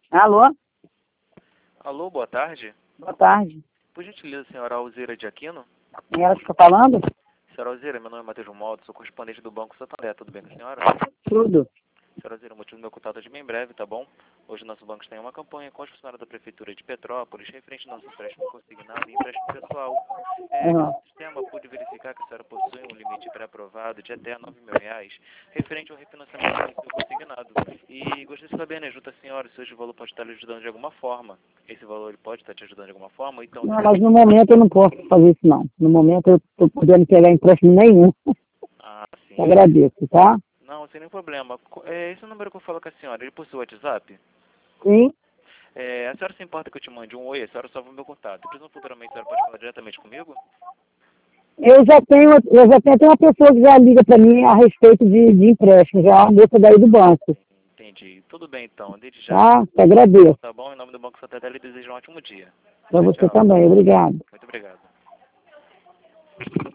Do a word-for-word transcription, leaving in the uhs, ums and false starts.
Alô? Alô, boa tarde. Boa tarde. Por gentileza, senhora Alzira de Aquino? É ela que está falando? Senhora Alzira, meu nome é Matheus Moto, sou correspondente do Banco Santander, tudo bem com a senhora? Tudo. Senhora Alzira, o motivo do meu contato é de bem breve, tá bom? Hoje o nosso banco tem uma campanha com os funcionários da Prefeitura de Petrópolis, referente ao nosso empréstimo consignado e empréstimo pessoal. É, Uhum. no sistema pude verificar que a senhora possui um limite pré-aprovado de até nove mil reais, referente ao refinanciamento do seu consignado. E gostaria de saber, né, junto à senhora, se hoje o valor pode estar lhe ajudando de alguma forma. Esse valor ele pode estar te ajudando de alguma forma, então... Não, mas no momento eu não posso fazer isso não. No momento eu estou podendo pegar empréstimo nenhum. Ah, sim. Eu agradeço, tá? Não, sem nenhum problema. Co- É, esse é o número que eu falo com a senhora, ele possui o WhatsApp? Sim. É, a senhora se importa que eu te mande um oi? A senhora salva o meu contato. Depois, futuramente, a senhora pode falar diretamente comigo? Eu já tenho, eu já tenho até uma pessoa que já liga para mim a respeito de, de empréstimo, já a moça daí do banco. Entendi. Tudo bem, então. Desde já. Tá? Eu agradeço. Tá bom? Em nome do Banco Santander, eu desejo um ótimo dia. Para Tchau, você tchau. também. Obrigado. Muito obrigado.